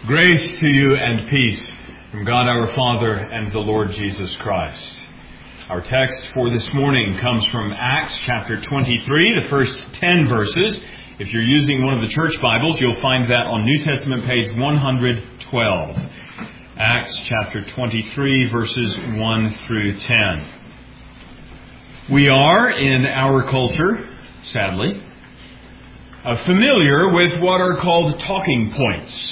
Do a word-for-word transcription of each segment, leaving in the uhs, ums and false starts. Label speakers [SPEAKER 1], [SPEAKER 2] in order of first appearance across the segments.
[SPEAKER 1] Grace to you and peace from God our Father and the Lord Jesus Christ. Our text for this morning comes from Acts chapter twenty-three, the first ten verses. If you're using one of the church Bibles, you'll find that on New Testament page one hundred twelve. Acts chapter twenty-three, verses one through ten. We are, in our culture, sadly, uh, familiar with what are called talking points.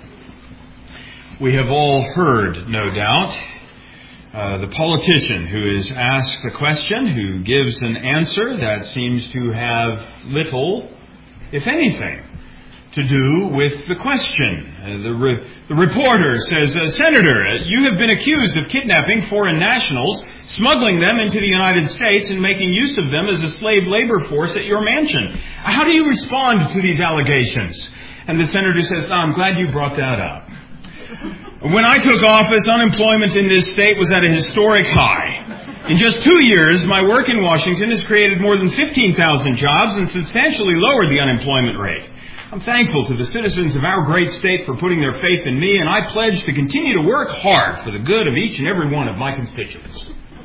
[SPEAKER 1] We have all heard, no doubt, uh, the politician who is asked a question, who gives an answer that seems to have little, if anything, to do with the question. Uh, the, re- the reporter says, uh, Senator, you have been accused of kidnapping foreign nationals, smuggling them into the United States and making use of them as a slave labor force at your mansion. How do you respond to these allegations? And the senator says, oh, I'm glad you brought that up. When I took office, unemployment in this state was at a historic high. In just two years, my work in Washington has created more than fifteen thousand jobs and substantially lowered the unemployment rate. I'm thankful to the citizens of our great state for putting their faith in me, and I pledge to continue to work hard for the good of each and every one of my constituents.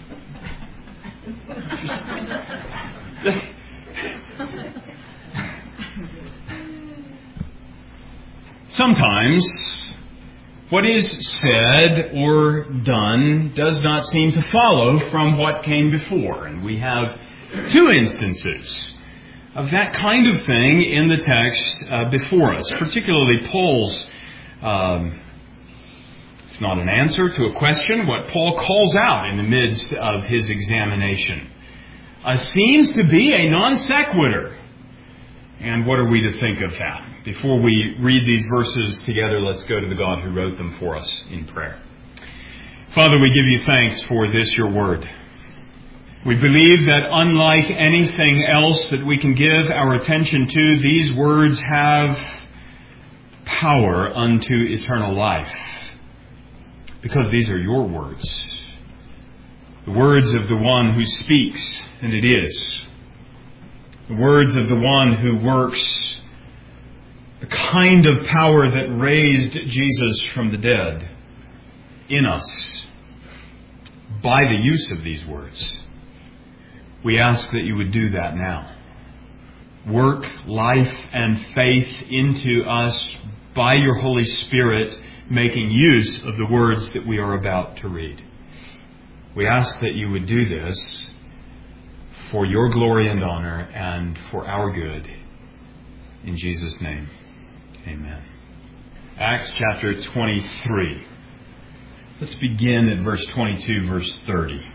[SPEAKER 1] Sometimes what is said or done does not seem to follow from what came before. And we have two instances of that kind of thing in the text uh, before us, particularly Paul's, um, it's not an answer to a question, what Paul calls out in the midst of his examination. Uh, seems to be a non sequitur. And what are we to think of that? Before we read these verses together, let's go to the God who wrote them for us in prayer. Father, we give you thanks for this, your word. We believe that unlike anything else that we can give our attention to, these words have power unto eternal life. Because these are your words. The words of the one who speaks, and it is. The words of the one who works the kind of power that raised Jesus from the dead in us by the use of these words. We ask that you would do that now. Work life and faith into us by your Holy Spirit, making use of the words that we are about to read. We ask that you would do this for your glory and honor and for our good. In Jesus' name, amen. Acts chapter twenty-three. Let's begin at verse twenty-two, verse thirty.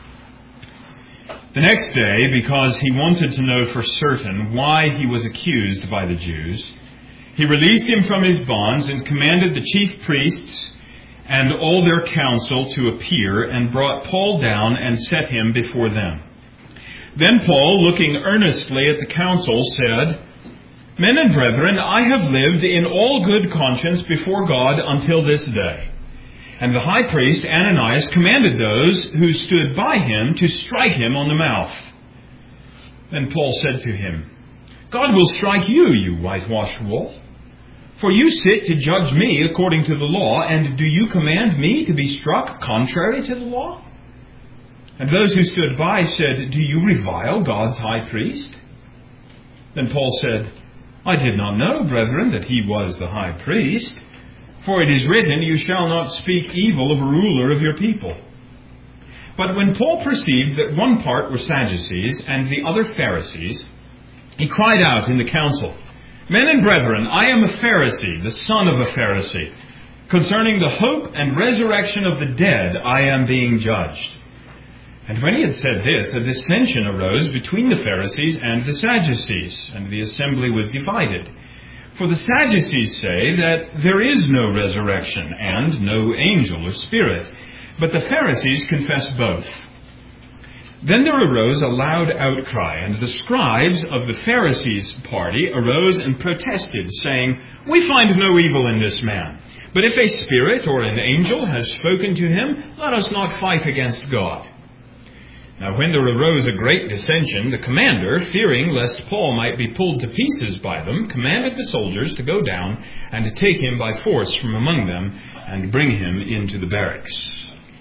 [SPEAKER 1] The next day, because he wanted to know for certain why he was accused by the Jews, he released him from his bonds and commanded the chief priests and all their council to appear, and brought Paul down and set him before them. Then Paul, looking earnestly at the council, said, Men and brethren, I have lived in all good conscience before God until this day. And the high priest Ananias commanded those who stood by him to strike him on the mouth. Then Paul said to him, God will strike you, you whitewashed wall. For you sit to judge me according to the law, and do you command me to be struck contrary to the law? And those who stood by said, Do you revile God's high priest? Then Paul said, I did not know, brethren, that he was the high priest. For it is written, You shall not speak evil of a ruler of your people. But when Paul perceived that one part were Sadducees and the other Pharisees, he cried out in the council, Men and brethren, I am a Pharisee, the son of a Pharisee. Concerning the hope and resurrection of the dead, I am being judged. And when he had said this, a dissension arose between the Pharisees and the Sadducees, and the assembly was divided. For the Sadducees say that there is no resurrection and no angel or spirit, but the Pharisees confess both. Then there arose a loud outcry, and the scribes of the Pharisees' party arose and protested, saying, We find no evil in this man. But if a spirit or an angel has spoken to him, let us not fight against God. Now when there arose a great dissension, the commander, fearing lest Paul might be pulled to pieces by them, commanded the soldiers to go down and to take him by force from among them and bring him into the barracks.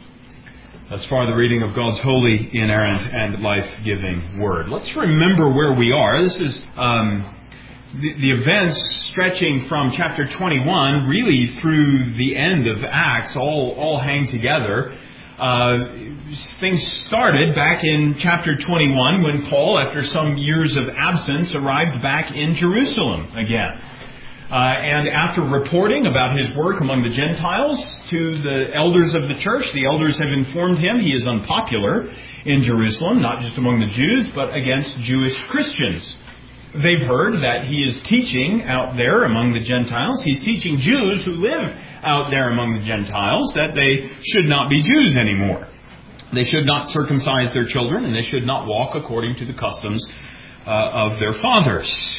[SPEAKER 1] Thus far, the reading of God's holy, inerrant, and life-giving Word. Let's remember where we are. This is um, the, the events stretching from chapter twenty-one really through the end of Acts, all, all hang together. Uh, things started back in chapter twenty-one when Paul, after some years of absence, arrived back in Jerusalem again. Uh, and after reporting about his work among the Gentiles to the elders of the church, the elders have informed him he is unpopular in Jerusalem, not just among the Jews, but against Jewish Christians. They've heard that he is teaching out there among the Gentiles. He's teaching Jews who live out there among the Gentiles that they should not be Jews anymore. They should not circumcise their children, and they should not walk according to the customs uh, of their fathers.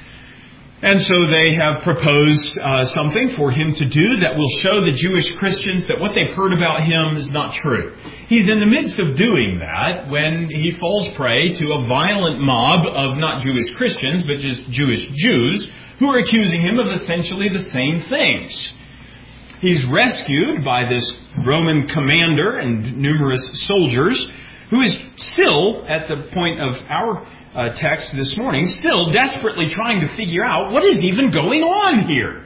[SPEAKER 1] And so they have proposed uh, something for him to do that will show the Jewish Christians that what they've heard about him is not true. He's in the midst of doing that when he falls prey to a violent mob of not Jewish Christians, but just Jewish Jews, who are accusing him of essentially the same things. He's rescued by this Roman commander and numerous soldiers, who is still, at the point of our uh, text this morning, still desperately trying to figure out what is even going on here.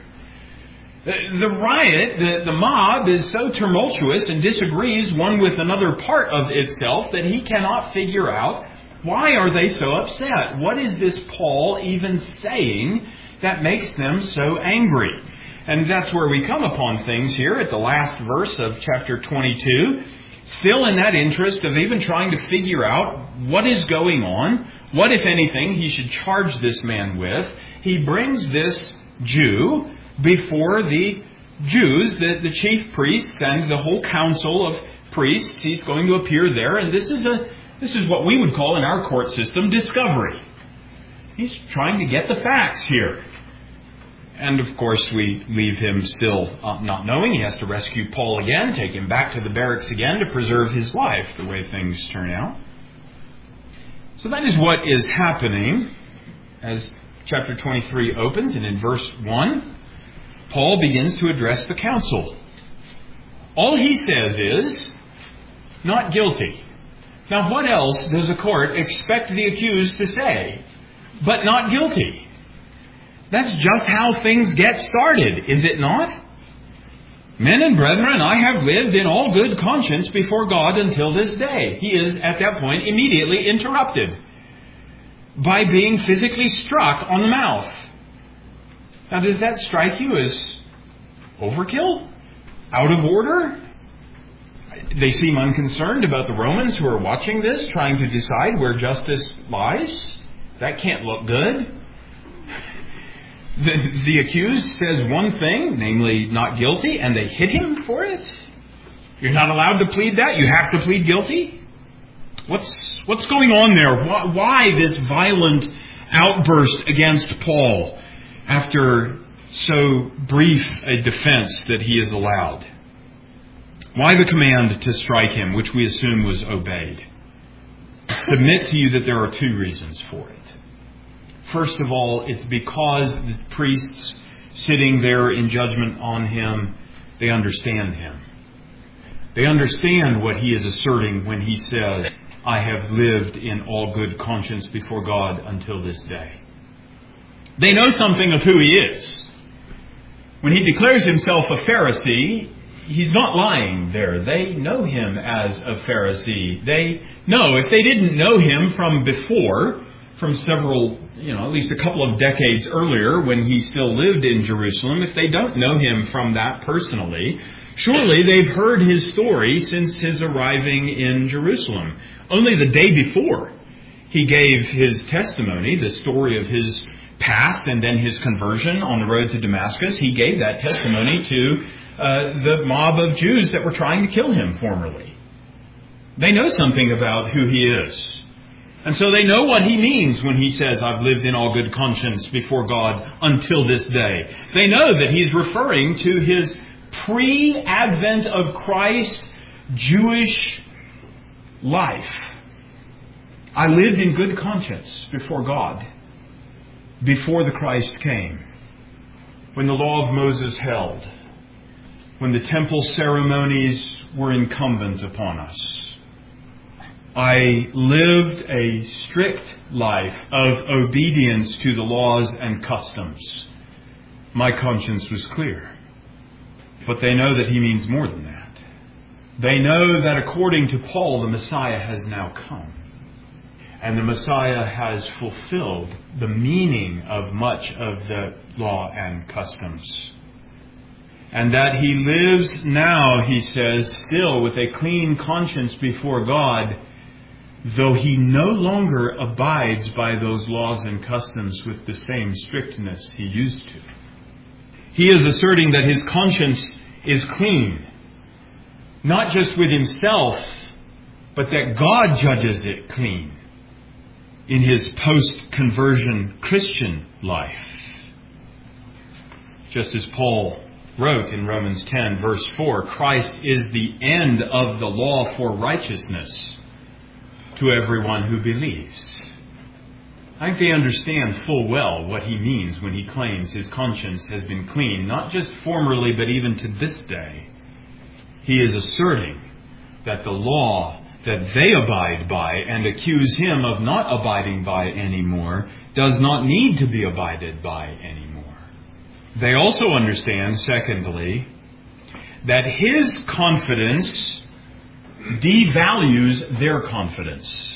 [SPEAKER 1] The, the riot, the, the mob is so tumultuous and disagrees one with another part of itself that he cannot figure out why are they so upset. What is this Paul even saying that makes them so angry? And that's where we come upon things here at the last verse of chapter twenty-two. Still in that interest of even trying to figure out what is going on, what, if anything, he should charge this man with, he brings this Jew before the Jews, the, the chief priests and the whole council of priests. He's going to appear there, and this is a this is what we would call in our court system discovery. He's trying to get the facts here. And of course we leave him still uh, not knowing. He has to rescue Paul again, take him back to the barracks again to preserve his life, the way things turn out. So that is what is happening as chapter twenty-three opens. And in verse one, Paul begins to address the council. All he says is, not guilty. Now what else does a court expect the accused to say but not guilty? That's just how things get started, is it not? Men and brethren, I have lived in all good conscience before God until this day. He is, at that point, immediately interrupted by being physically struck on the mouth. Now, does that strike you as overkill? Out of order? They seem unconcerned about the Romans who are watching this, trying to decide where justice lies. That can't look good. The, the accused says one thing, namely not guilty, and they hit him for it? You're not allowed to plead that? You have to plead guilty? What's what's going on there? Why, why this violent outburst against Paul after so brief a defense that he is allowed? Why the command to strike him, which we assume was obeyed? I submit to you that there are two reasons for it. First of all, it's because the priests sitting there in judgment on him, they understand him. They understand what he is asserting when he says, I have lived in all good conscience before God until this day. They know something of who he is. When he declares himself a Pharisee, he's not lying there. They know him as a Pharisee. They know, if they didn't know him from before, from several, you know, at least a couple of decades earlier when he still lived in Jerusalem, if they don't know him from that personally, surely they've heard his story since his arriving in Jerusalem. Only the day before he gave his testimony, the story of his past and then his conversion on the road to Damascus, he gave that testimony to uh, the mob of Jews that were trying to kill him formerly. They know something about who he is. And so they know what he means when he says, I've lived in all good conscience before God until this day. They know that he's referring to his pre-advent of Christ Jewish life. I lived in good conscience before God before the Christ came, when the law of Moses held, when the temple ceremonies were incumbent upon us. I lived a strict life of obedience to the laws and customs. My conscience was clear. But they know that he means more than that. They know that according to Paul, the Messiah has now come. And the Messiah has fulfilled the meaning of much of the law and customs. And that he lives now, he says, still with a clean conscience before God, though he no longer abides by those laws and customs with the same strictness he used to. He is asserting that his conscience is clean, not just with himself, but that God judges it clean in his post-conversion Christian life. Just as Paul wrote in Romans ten, verse four, Christ is the end of the law for righteousness to everyone who believes. I think they understand full well what he means when he claims his conscience has been clean, not just formerly, but even to this day. He is asserting that the law that they abide by and accuse him of not abiding by anymore does not need to be abided by anymore. They also understand, secondly, that his confidence devalues their confidence.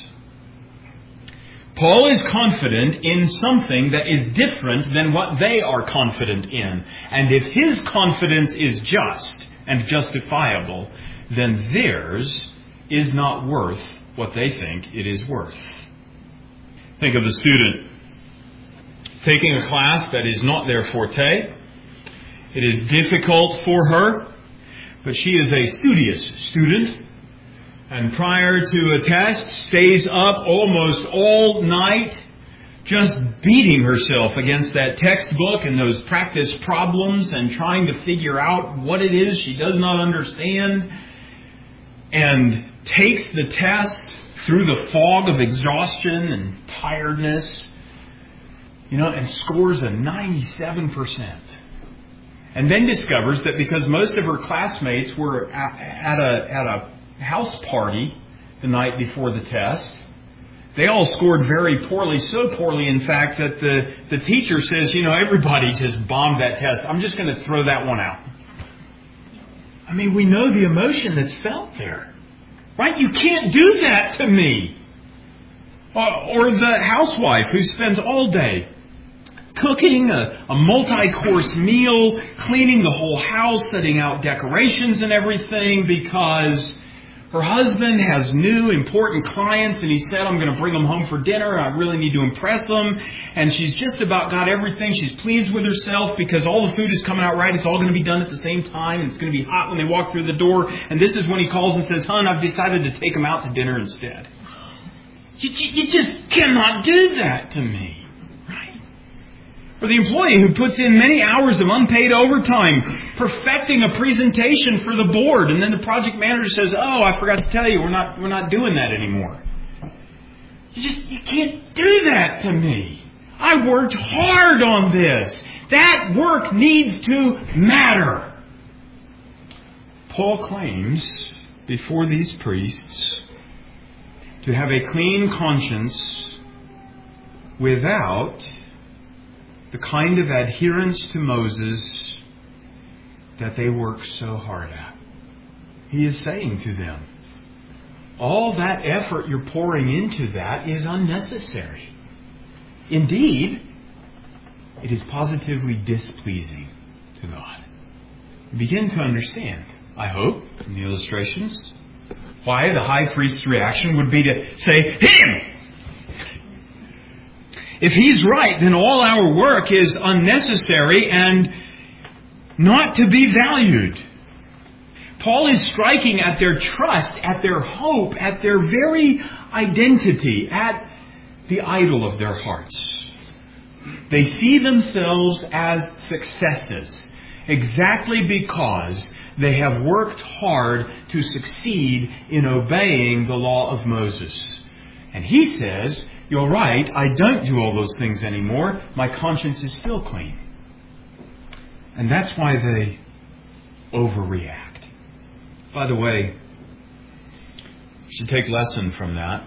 [SPEAKER 1] Paul is confident in something that is different than what they are confident in. And if his confidence is just and justifiable, then theirs is not worth what they think it is worth. Think of the student taking a class that is not their forte. It is difficult for her, but she is a studious student. And prior to a test, stays up almost all night, just beating herself against that textbook and those practice problems and trying to figure out what it is she does not understand, and takes the test through the fog of exhaustion and tiredness, you know, and scores a ninety-seven percent. And then discovers that because most of her classmates were at a, at a house party the night before the test, they all scored very poorly, so poorly, in fact, that the, the teacher says, you know, everybody just bombed that test. I'm just going to throw that one out. I mean, we know the emotion that's felt there, right? You can't do that to me. Or, or the housewife who spends all day cooking a, a multi-course meal, cleaning the whole house, setting out decorations and everything because her husband has new important clients and he said, I'm going to bring them home for dinner. I really need to impress them. And she's just about got everything. She's pleased with herself because all the food is coming out right. It's all going to be done at the same time. And it's going to be hot when they walk through the door. And this is when he calls and says, hon, I've decided to take them out to dinner instead. You, you just cannot do that to me. Or the employee who puts in many hours of unpaid overtime perfecting a presentation for the board, and then the project manager says, oh, I forgot to tell you, we're not we're not doing that anymore. You just you can't do that to me. I worked hard on this. That work needs to matter. Paul claims before these priests to have a clean conscience without the kind of adherence to Moses that they work so hard at. He is saying to them, all that effort you're pouring into that is unnecessary. Indeed, it is positively displeasing to God. You begin to understand, I hope, from the illustrations, why the high priest's reaction would be to say, hit him! If he's right, then all our work is unnecessary and not to be valued. Paul is striking at their trust, at their hope, at their very identity, at the idol of their hearts. They see themselves as successes, exactly because they have worked hard to succeed in obeying the law of Moses. And he says, you're right, I don't do all those things anymore. My conscience is still clean. And that's why they overreact. By the way, you should take lesson from that.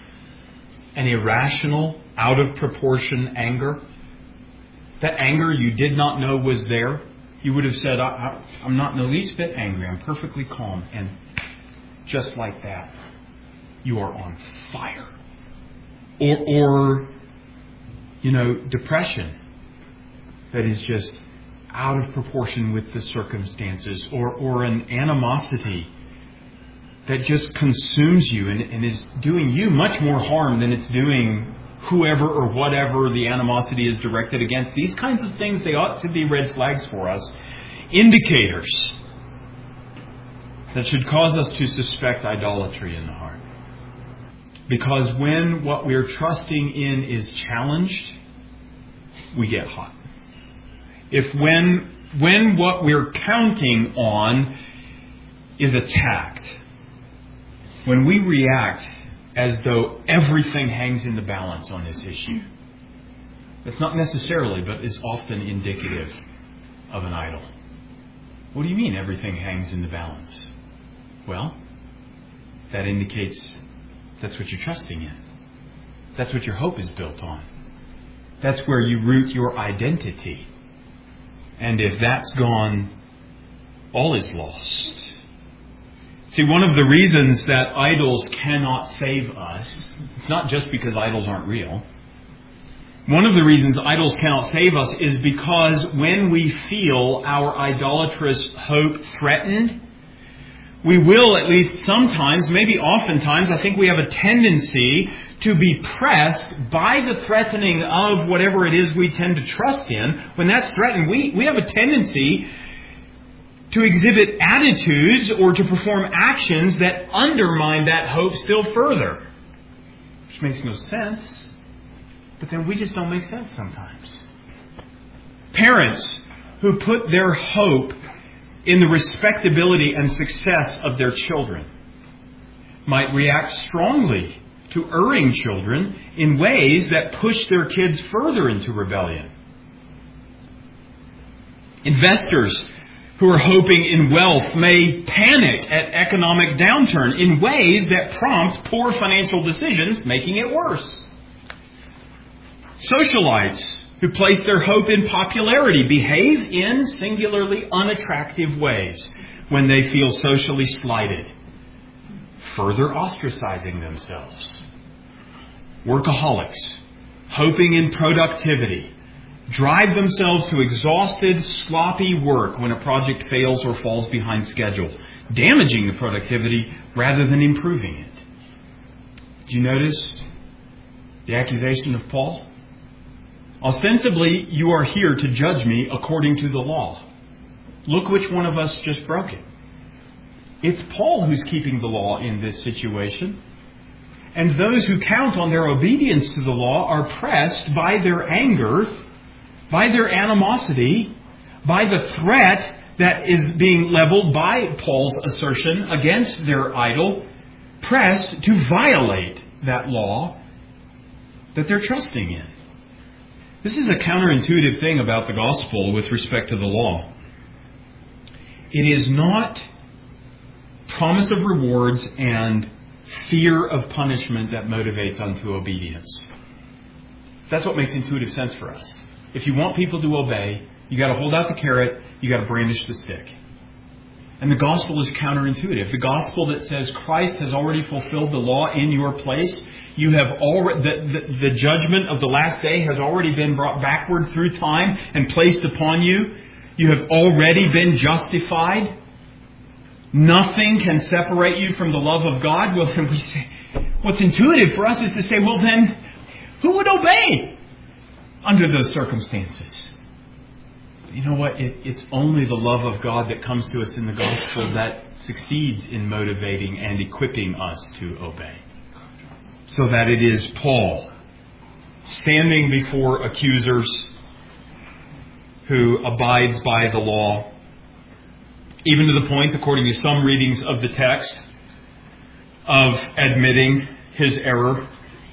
[SPEAKER 1] An irrational, out of proportion anger, that anger you did not know was there, you would have said, I, I, I'm not in the least bit angry. I'm perfectly calm. And just like that, you are on fire. Or, or, you know, depression that is just out of proportion with the circumstances. Or, or an animosity that just consumes you and, and is doing you much more harm than it's doing whoever or whatever the animosity is directed against. These kinds of things, they ought to be red flags for us. Indicators that should cause us to suspect idolatry in the heart. Because when what we're trusting in is challenged, we get hot. If when, when what we're counting on is attacked, when we react as though everything hangs in the balance on this issue, that's not necessarily, but is often indicative of an idol. What do you mean everything hangs in the balance? Well, that indicates that's what you're trusting in. That's what your hope is built on. That's where you root your identity. And if that's gone, all is lost. See, one of the reasons that idols cannot save us, it's not just because idols aren't real. One of the reasons idols cannot save us is because when we feel our idolatrous hope threatened, we will, at least sometimes, maybe oftentimes, I think we have a tendency to be pressed by the threatening of whatever it is we tend to trust in. When that's threatened, we, we have a tendency to exhibit attitudes or to perform actions that undermine that hope still further. Which makes no sense. But then we just don't make sense sometimes. Parents who put their hope in the respectability and success of their children might react strongly to erring children in ways that push their kids further into rebellion. Investors who are hoping in wealth may panic at economic downturn in ways that prompt poor financial decisions, making it worse. Socialites who place their hope in popularity behave in singularly unattractive ways when they feel socially slighted, further ostracizing themselves. Workaholics, hoping in productivity, drive themselves to exhausted, sloppy work when a project fails or falls behind schedule, damaging the productivity rather than improving it. Did you notice the accusation of Paul? Ostensibly, you are here to judge me according to the law. Look which one of us just broke it. It's Paul who's keeping the law in this situation. And those who count on their obedience to the law are pressed by their anger, by their animosity, by the threat that is being leveled by Paul's assertion against their idol, pressed to violate that law that they're trusting in. This is a counterintuitive thing about the gospel with respect to the law. It is not promise of rewards and fear of punishment that motivates unto obedience. That's what makes intuitive sense for us. If you want people to obey, you got to hold out the carrot, you got to brandish the stick. And the gospel is counterintuitive. The gospel that says Christ has already fulfilled the law in your place. You have already the, the, the judgment of the last day has already been brought backward through time and placed upon you. You have already been justified. Nothing can separate you from the love of God. Well, then we say, what's intuitive for us is to say, well, then who would obey under those circumstances? You know what? It, it's only the love of God that comes to us in the gospel that succeeds in motivating and equipping us to obey. So that it is Paul standing before accusers who abides by the law, even to the point, according to some readings of the text, of admitting his error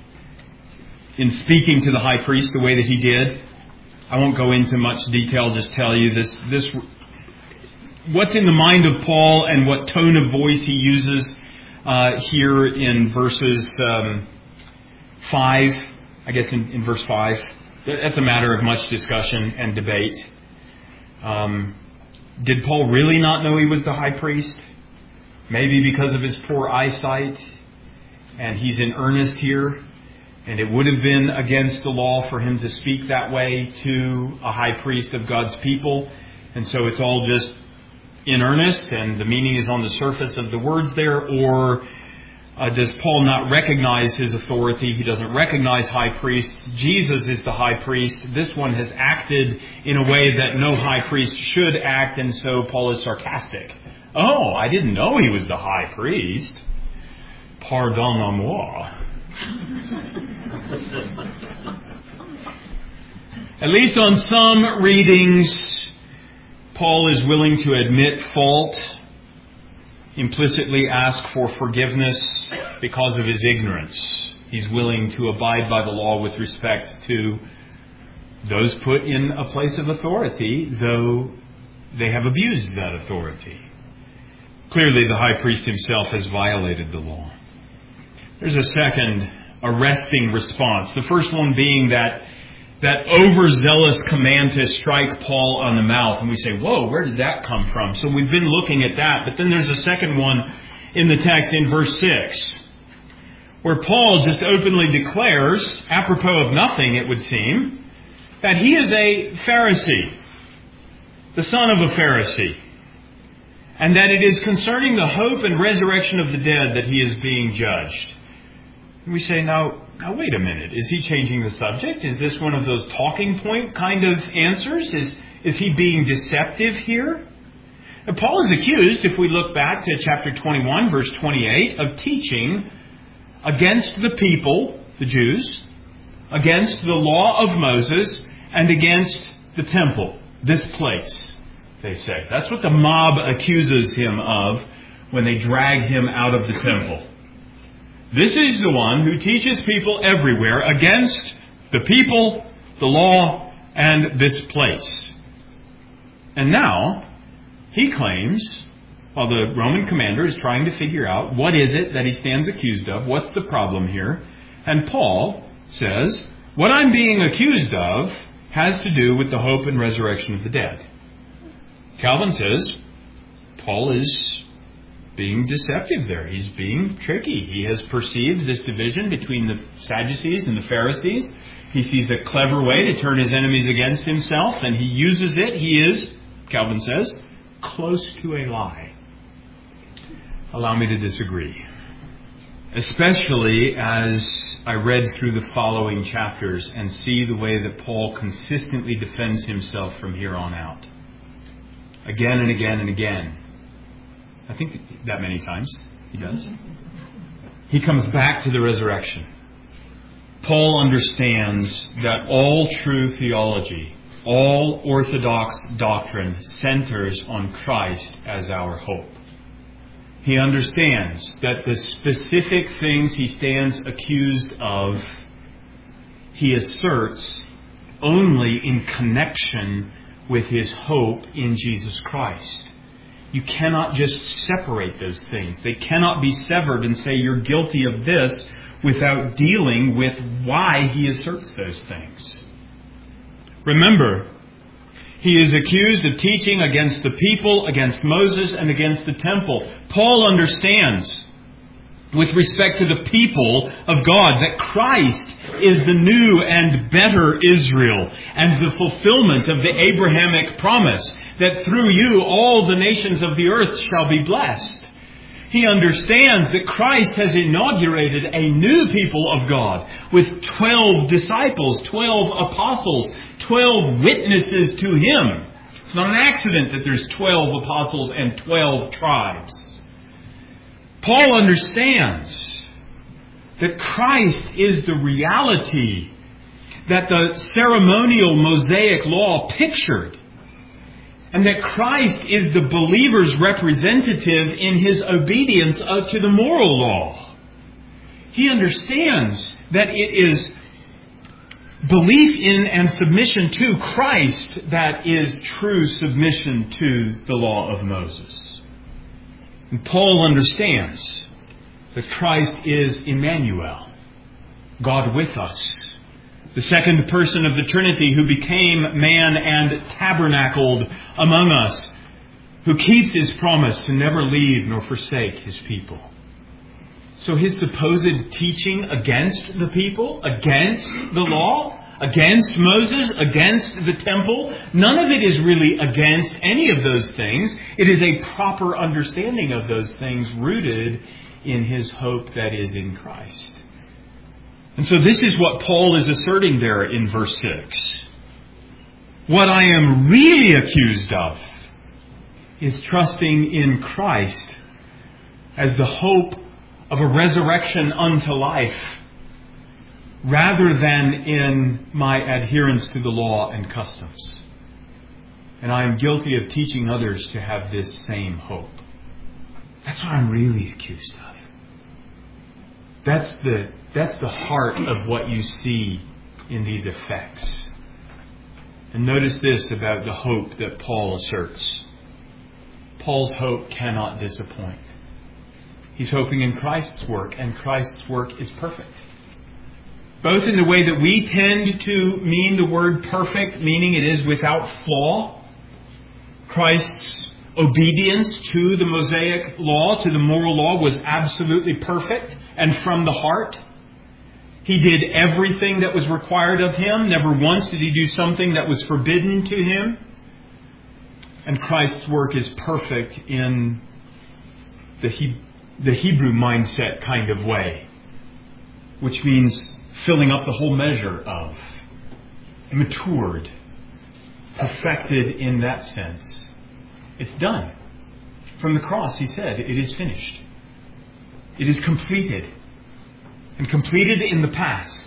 [SPEAKER 1] in speaking to the high priest the way that he did. I won't go into much detail, just tell you this, this, what's in the mind of Paul and what tone of voice he uses uh, here in verses um, five, I guess in, in verse five. That's a matter of much discussion and debate. Um, did Paul really not know he was the high priest? Maybe because of his poor eyesight, and he's in earnest here. And it would have been against the law for him to speak that way to a high priest of God's people. And so it's all just in earnest, and the meaning is on the surface of the words there. Or uh, does Paul not recognize his authority? He doesn't recognize high priests. Jesus is the high priest. This one has acted in a way that no high priest should act, and so Paul is sarcastic. Oh, I didn't know he was the high priest. Pardonnez-moi. At least on some readings, Paul is willing to admit fault, implicitly ask for forgiveness because of his ignorance. He's willing to abide by the law with respect to those put in a place of authority, though they have abused that authority. Clearly, the high priest himself has violated the law. There's a second arresting response. The first one being that that overzealous command to strike Paul on the mouth. And we say, whoa, where did that come from? So we've been looking at that. But then there's a second one in the text in verse six, where Paul just openly declares, apropos of nothing, it would seem, that he is a Pharisee, the son of a Pharisee, and that it is concerning the hope and resurrection of the dead that he is being judged. We say, now, now wait a minute. Is he changing the subject? Is this one of those talking point kind of answers? Is, is he being deceptive here? And Paul is accused, if we look back to chapter twenty-one, verse twenty-eight, of teaching against the people, the Jews, against the law of Moses, and against the temple, this place, they say. That's what the mob accuses him of when they drag him out of the temple. This is the one who teaches people everywhere against the people, the law, and this place. And now, he claims, while the Roman commander is trying to figure out what is it that he stands accused of, what's the problem here, and Paul says, what I'm being accused of has to do with the hope and resurrection of the dead. Calvin says, Paul is being deceptive there. He's being tricky. He has perceived this division between the Sadducees and the Pharisees. He sees a clever way to turn his enemies against himself, and he uses it. He is, Calvin says, close to a lie. Allow me to disagree. Especially as I read through the following chapters and see the way that Paul consistently defends himself from here on out. Again and again and again. I think that many times he does. He comes back to the resurrection. Paul understands that all true theology, all orthodox doctrine centers on Christ as our hope. He understands that the specific things he stands accused of, he asserts only in connection with his hope in Jesus Christ. You cannot just separate those things. They cannot be severed and say you're guilty of this without dealing with why he asserts those things. Remember, he is accused of teaching against the people, against Moses, and against the temple. Paul understands, with respect to the people of God, that Christ is the new and better Israel and the fulfillment of the Abrahamic promise that through you all the nations of the earth shall be blessed. He understands that Christ has inaugurated a new people of God with twelve disciples, twelve apostles, twelve witnesses to him. It's not an accident that there's twelve apostles and twelve tribes. Paul understands that Christ is the reality that the ceremonial Mosaic law pictured, and that Christ is the believer's representative in his obedience to the moral law. He understands that it is belief in and submission to Christ that is true submission to the law of Moses. And Paul understands that Christ is Emmanuel, God with us, the second person of the Trinity who became man and tabernacled among us, who keeps His promise to never leave nor forsake His people. So his supposed teaching against the people, against the law, against Moses, against the temple, none of it is really against any of those things. It is a proper understanding of those things rooted in his hope that is in Christ. And so this is what Paul is asserting there in verse six. What I am really accused of is trusting in Christ as the hope of a resurrection unto life, rather than in my adherence to the law and customs. And I am guilty of teaching others to have this same hope. That's what I'm really accused of. That's the, that's the heart of what you see in these effects. And notice this about the hope that Paul asserts. Paul's hope cannot disappoint. He's hoping in Christ's work, and Christ's work is perfect. Both in the way that we tend to mean the word perfect, meaning it is without flaw. Christ's obedience to the Mosaic law, to the moral law, was absolutely perfect and from the heart. He did everything that was required of him. Never once did he do something that was forbidden to him. And Christ's work is perfect in the He, the Hebrew mindset kind of way, which means filling up the whole measure of, matured, perfected in that sense. It's done. From the cross, he said, it is finished. It is completed. And completed in the past.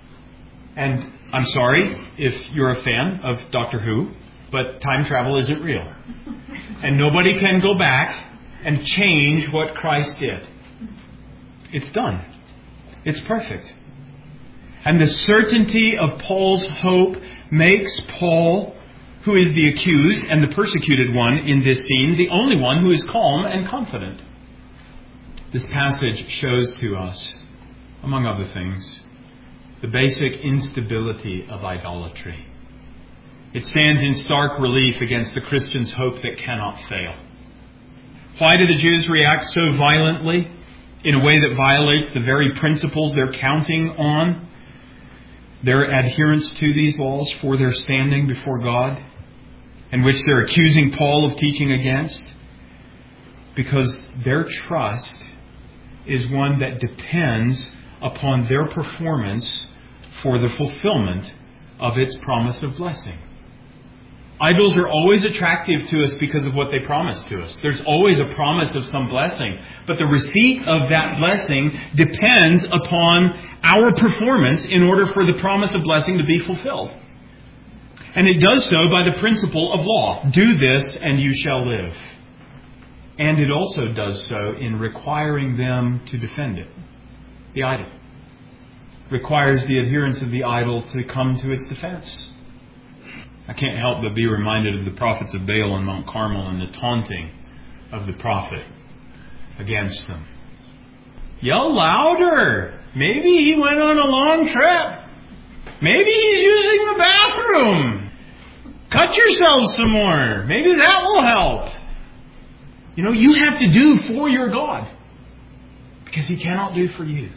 [SPEAKER 1] And I'm sorry if you're a fan of Doctor Who, but time travel isn't real. And nobody can go back and change what Christ did. It's done. It's perfect. And the certainty of Paul's hope makes Paul, who is the accused and the persecuted one in this scene, the only one who is calm and confident. This passage shows to us, among other things, the basic instability of idolatry. It stands in stark relief against the Christian's hope that cannot fail. Why do the Jews react so violently in a way that violates the very principles they're counting on, their adherence to these laws for their standing before God, and which they're accusing Paul of teaching against? Because their trust is one that depends upon their performance for the fulfillment of its promise of blessing. Idols are always attractive to us because of what they promise to us. There's always a promise of some blessing. But the receipt of that blessing depends upon our performance in order for the promise of blessing to be fulfilled. And it does so by the principle of law. Do this and you shall live. And it also does so in requiring them to defend it. The idol requires the adherents of the idol to come to its defense. I can't help but be reminded of the prophets of Baal on Mount Carmel and the taunting of the prophet against them. Yell louder! Maybe he went on a long trip. Maybe he's using the bathroom. Cut yourselves some more. Maybe that will help. You know, you have to do for your God because he cannot do for you.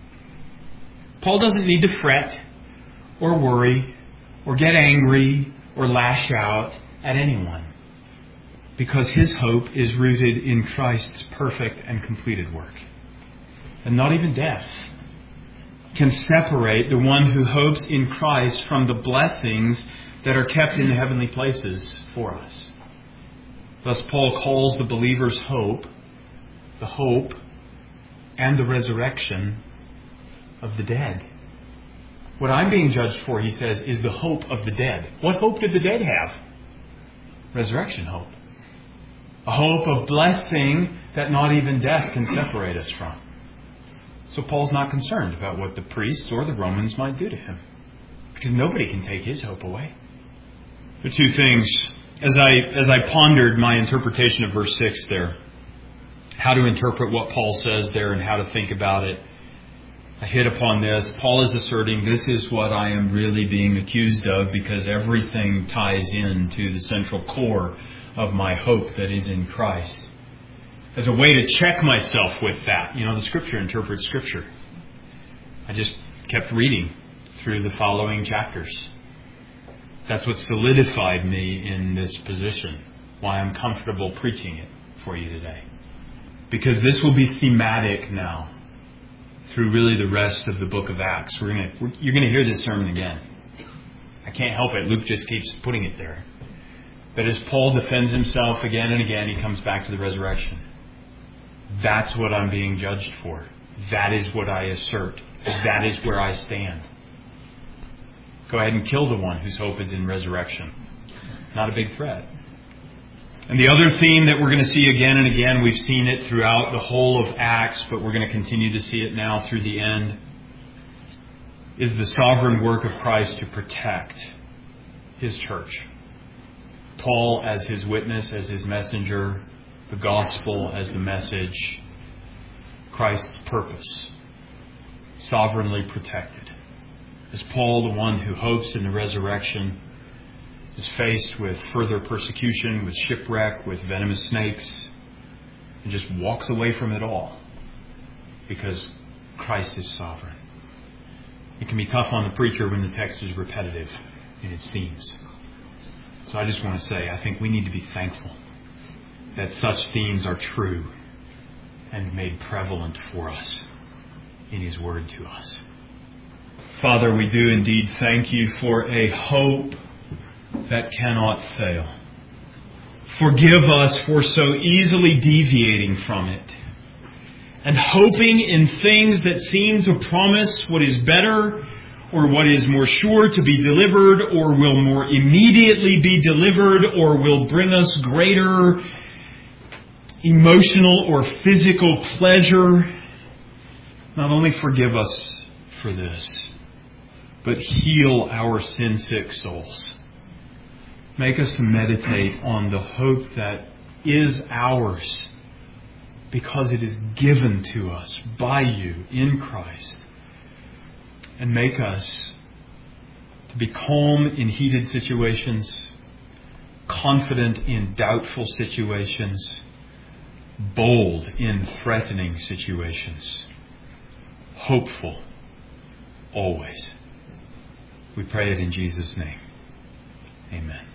[SPEAKER 1] Paul doesn't need to fret or worry or get angry or lash out at anyone, because his hope is rooted in Christ's perfect and completed work. And not even death can separate the one who hopes in Christ from the blessings that are kept in the heavenly places for us. Thus Paul calls the believer's hope the hope and the resurrection of the dead. What I'm being judged for, he says, is the hope of the dead. What hope did the dead have? Resurrection hope. A hope of blessing that not even death can separate us from. So Paul's not concerned about what the priests or the Romans might do to him. Because nobody can take His hope away. The two things, as I as I pondered my interpretation of verse six there, how to interpret what Paul says there and how to think about it, I hit upon this. Paul is asserting this is what I am really being accused of because everything ties into the central core of my hope that is in Christ. As a way to check myself with that, you know, the Scripture interprets Scripture. I just kept reading through the following chapters. That's what solidified me in this position, why I'm comfortable preaching it for you today. Because this will be thematic now through really the rest of the book of Acts. We're gonna, we're, you're going to hear this sermon again. I can't help it. Luke just keeps putting it there. But as Paul defends himself again and again, he comes back to the resurrection. That's what I'm being judged for. That is what I assert. That is where I stand. Go ahead and kill the one whose hope is in resurrection. Not a big threat. And the other theme that we're going to see again and again, we've seen it throughout the whole of Acts, but we're going to continue to see it now through the end, is the sovereign work of Christ to protect His church. Paul as His witness, as His messenger, the gospel as the message, Christ's purpose, sovereignly protected. As Paul, the one who hopes in the resurrection, is faced with further persecution, with shipwreck, with venomous snakes, and just walks away from it all because Christ is sovereign. It can be tough on the preacher when the text is repetitive in its themes. So I just want to say, I think we need to be thankful that such themes are true and made prevalent for us in His Word to us. Father, we do indeed thank You for a hope that cannot fail. Forgive us for so easily deviating from it and hoping in things that seem to promise what is better or what is more sure to be delivered or will more immediately be delivered or will bring us greater emotional or physical pleasure. Not only forgive us for this, but heal our sin-sick souls. Make us to meditate on the hope that is ours because it is given to us by You in Christ. And make us to be calm in heated situations, confident in doubtful situations, bold in threatening situations, hopeful always. We pray it in Jesus' name. Amen.